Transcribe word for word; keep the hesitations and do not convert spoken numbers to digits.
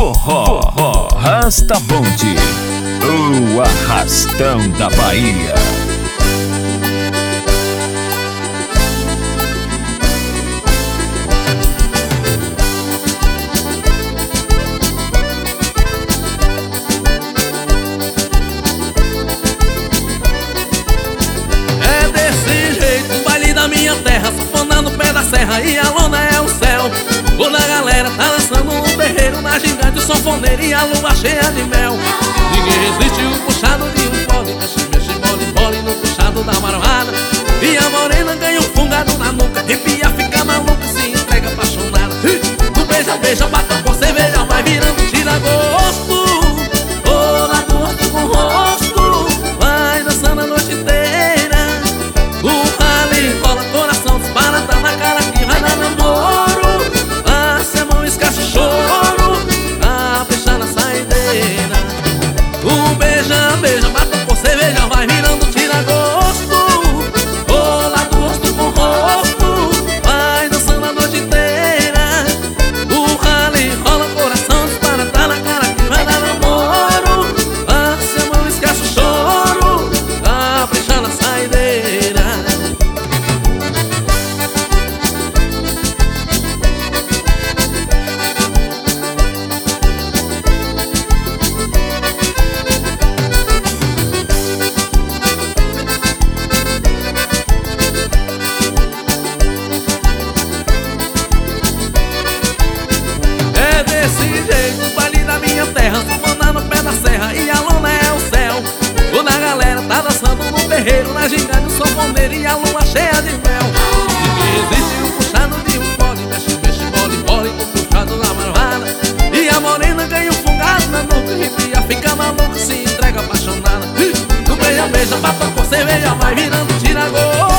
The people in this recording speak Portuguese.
Forró, forró, Rasta Bonde, o arrastão da Bahia. É desse jeito, o baile da minha terra, sanfona no pé da serra e a lona é o céu. Toda a galera tá dançando no terreiro, na gigante, o sanfoneiro e a lua cheia de mel. Ninguém resiste o puxado de um fole, mexe, mexe, bole, bole no puxado da marvada. E a morena ganha um fungado na nuca, arrepia, fica maluca, se entrega apaixonada. Tu beija, beija, bata com cerveja, vai virando tira-gosto. Toda gosto com rosto, vai dançando a noite inteira. O rally rola, coração dispara, tá na cara que vai dar namoro. Passe a mão, esquece o choro, tá fechando a saideira. Um beija, beija, bata com cerveja, vai virando tira-gosto. Rola gosto com rosto, vai dançando a noite inteira. O rally rola, coração dispara, tá na cara que vai dar namoro. Passe a mão, esquece o choro, tá fechando a saideira. É desse jeito, o baile da minha terra, sanfona no pé da serra e a lona é o céu. Toda a galera tá dançando no terreiro, na gigante, o sanfoneiro e a lua cheia de mel. Ninguém existe o puxado de um fole, mexe, mexe, bole, bole com o puxado da marvada. E a morena ganha um fungado na nuca, arrepia, fica maluca, se entrega apaixonada. Tu beija, beija, bata com cerveja, vai virando tira-gosto.